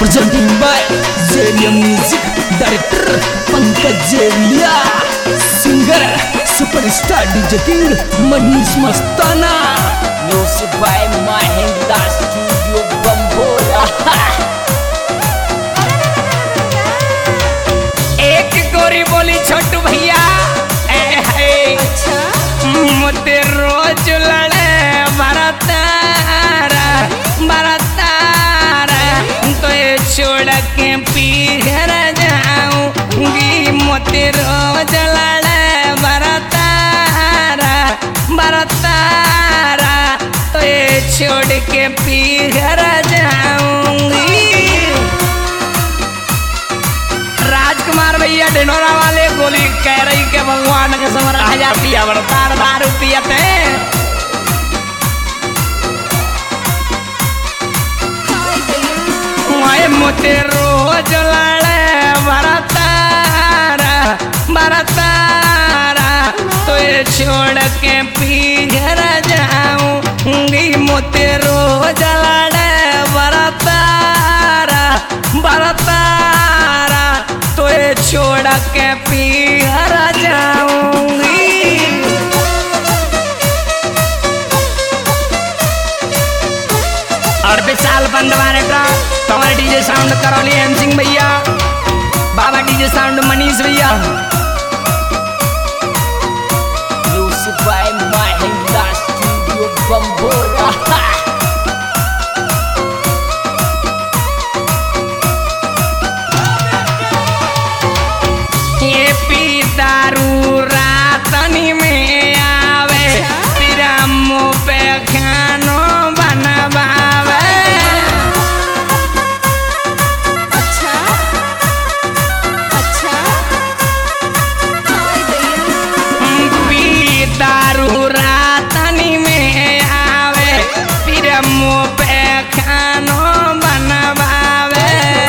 presenting by Zelia Music, Director Pankaj Zelia, Singer Superstar DJ King Manish Mastana, Music by Mahendra Studio Bambora. एक गोरी बोली छोटू भैया मुझे रोज लड़े बरतारा बरतारा तो ये छोड़ के पी घर जाऊंगी मुझे रोज लड़े बरतारा बरतारा तो ये छोड़ के पी घर जाऊंगी। राजकुमार भैया ढिंडोरा वाले गोली कह रही के भगवान के समर राजा पिया बरतार दारू पियते मुझे रोज लड़े बरतारा बरतारा तो ये छोड़ के पी घर जाऊंगी मुझे रोज लड़े बरतारा बरतारा तो ये छोड़ के पी घर जाऊंगी। और विशाल बंदवाने का तुम्हारे DJ sound Karauli M Singh भैया, बाबा डीजे साउंड मनीष भैया, music by Mahendra studio Bambora. ये पी दारू रातनी में आवे तेरा मुँह पे खानो बनवावे। दारू रातनी में आवे फिर मुँह पे खानो बनवावे।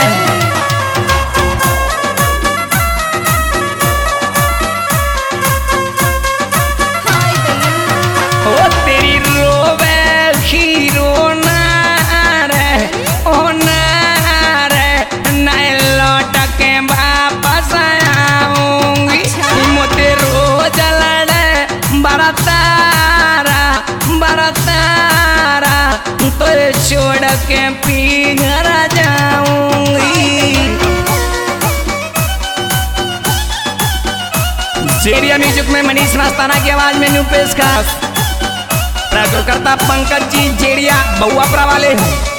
ओ तेरी रोवे खीरो नारे ओ नारे नए लौट के वापस आऊंगी मुझे रोज लड़े बरतारा बरतारा तो छोड़ के पी घर जाऊंगी। जेरिया म्यूजिक में मनीष मस्ताना की आवाज में न्यू पेशकश करता पंकज जी जेरिया बहुआपरा वाले।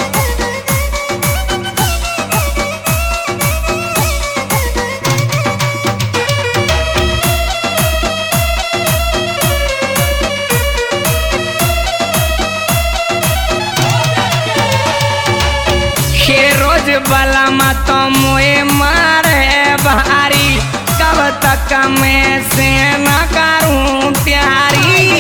बला मत मुए मारे भारी कब तक मैं से न करूं प्यारी।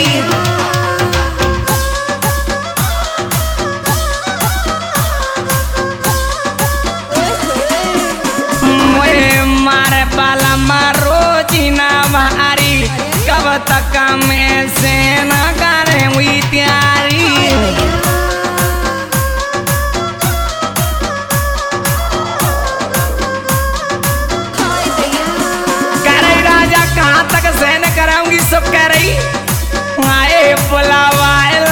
मुए मारे बला मारो जीना भारी कब तक मैं से न करूं प्यारी। कराऊंगी सब कह रही आए बुलावा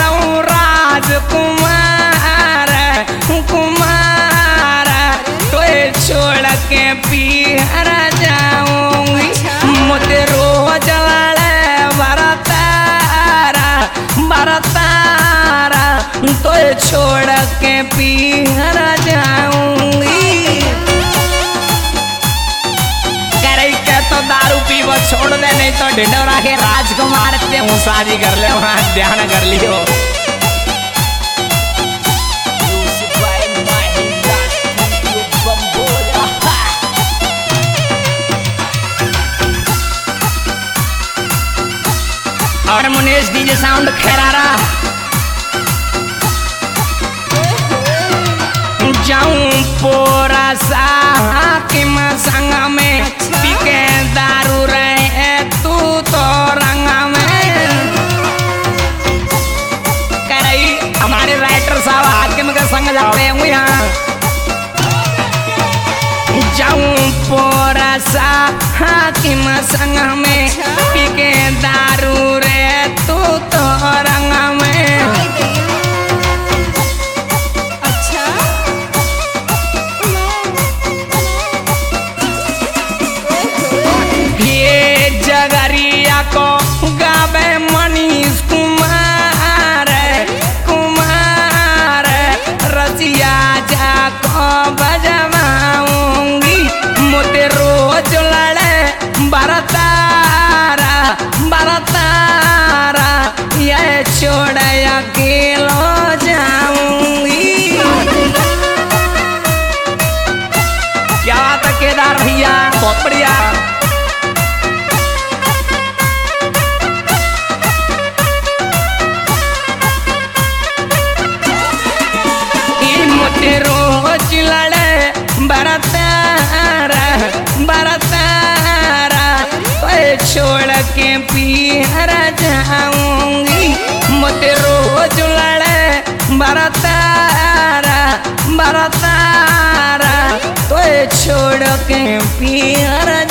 राजकुमार कुमार तो छोड़ के पी घर जाऊंगी मुझे रोज लड़े बरतारा बरतारा तो छोड़ के पी घर जाऊंगी। तो दारू पीवो छोड़ दे नहीं तो ढिंडोरा के राजकुमार से हूँ शादी कर ले वहाँ ध्यान कर लियो। और मुनीष डीजे साउंड खैरारा जाऊं पोरा सा हाकिम संग में पीके दारू रहे तू तो रंग में। कह रही हमारे राइटर साहब हाकिम के संग जाते हैं यहाँ बरतारा ये छोड़ अकेलो जाऊंगी। क्या बात है केदार भैया, बहुत बढ़िया। रोज लड़े बरतारा बरतारा छोड़ के पीहर जाऊंगी। मुझे रोज लड़े बरतारा बरतारा तो छोड़ के पीहर